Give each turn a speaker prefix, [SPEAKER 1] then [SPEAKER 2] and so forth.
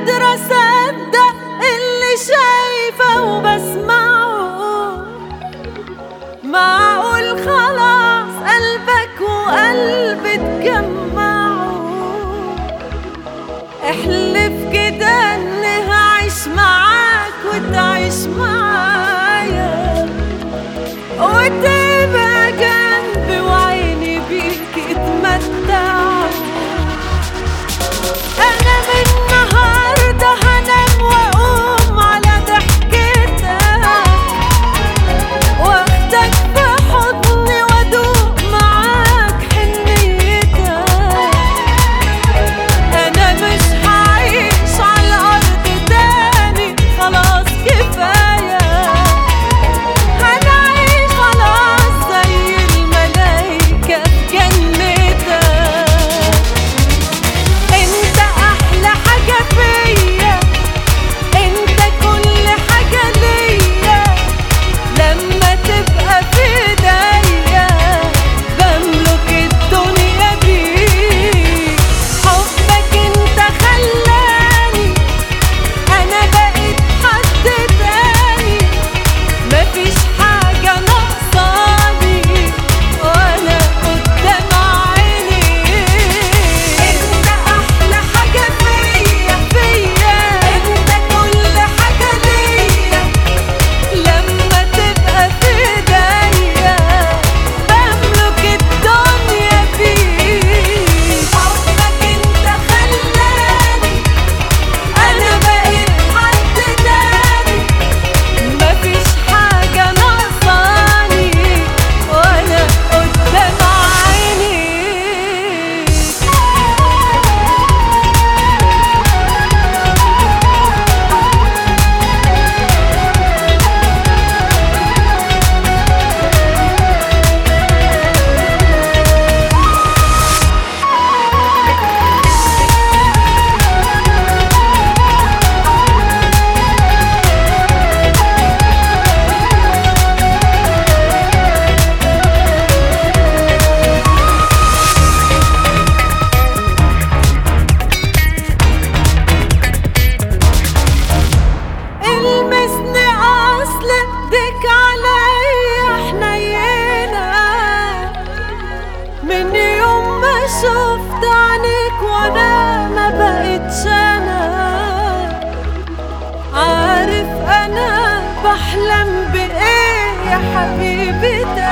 [SPEAKER 1] قادرة أصدق اللي شايفة وبسمعه. معقول خلاص قلبك وقلبي اتجمعوا؟ احلف كده اني هعيش معاك وتعيش معايا، وتبقى جنبي وعيني بيك اتمتعوا. انا من النهارده هنام واقوم على ضحكتك، واخدك في حضني وادوق معاك حنيتك. انا مش هعيش على الارض تاني، خلاص كفايه. هنعيش خلاص زي الملايكه في جنتك. انت احلى حاجه فيا، انت كل حاجه ليا. لما تبقى في ايديا بملك الدنيا بيك. حبك انت خلاني انا بقيت حد تاني، مفيش حاجه ناقصاني وانا قدام عيني. انت احلى حاجه فيا، انت كل حاجه ليا. لما تبقى في ايديا بملك الدنيا بيك. حبك انت خلاني انا بقيت حد تاني، مفيش حاجه ناقصاني وانا قدام عيني. المسني اصل ايديك عليا حنينة، من يوم ما شفت عينيك وانا ما بقتش انا. عارف انا بحلم بايه يا حبيبي؟